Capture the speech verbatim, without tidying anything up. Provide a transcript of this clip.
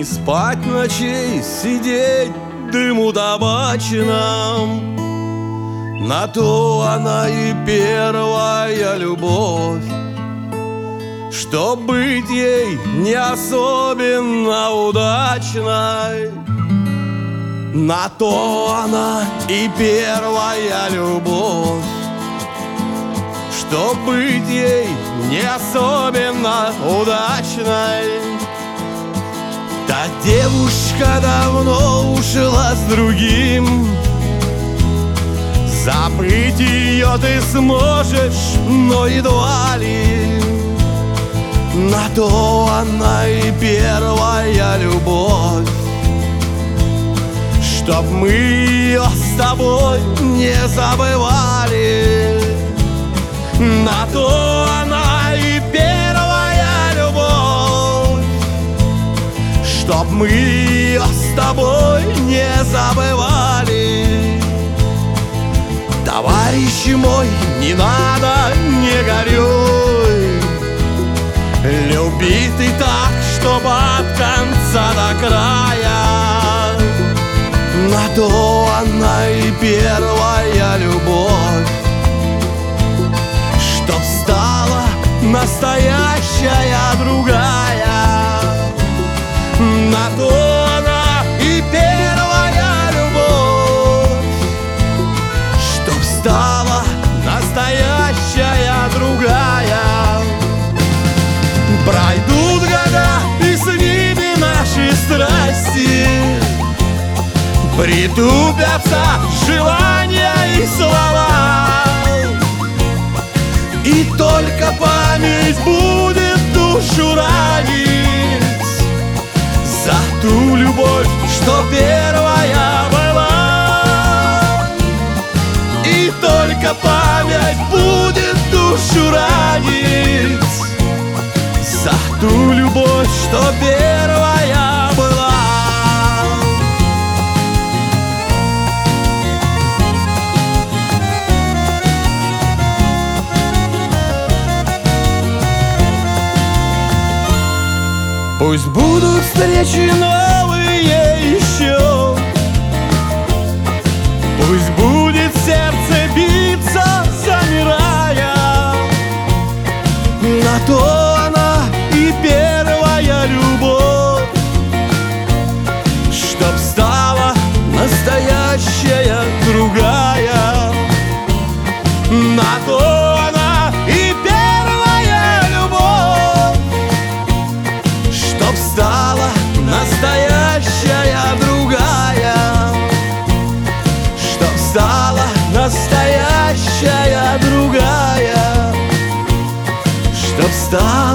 Не спать ночей, сидеть дыму табачном. На то она и первая любовь, чтоб быть ей не особенно удачной. На то она и первая любовь, чтоб быть ей не особенно удачной. Та девушка давно ушла с другим, забыть ее ты сможешь, но едва ли. На то она и первая любовь, чтоб мы ее с тобой не забывали. На то она и первая любовь, чтоб мы ее с тобой не забывали. Товарищ мой, не надо, не горюй, люби ты так, чтоб от конца до края. На то она и первая любовь, чтоб стала настоящая другая. На то она и первая любовь, чтоб стала настоящая другая. Пройдут года, и с ними наши страсти, притупятся желания и слова, и только память будет душу ранить за ту любовь, что первая была. И только память будет душу ранить за ту любовь, что первая была. Пусть будут встречи новые еще, пусть будет сердце биться, замирая. На то она и первая любовь, чтоб стала настоящая другая. На то она и первая любовь, чтоб стала настоящая другая. Чтоб стала настоящая другая. Чтоб стала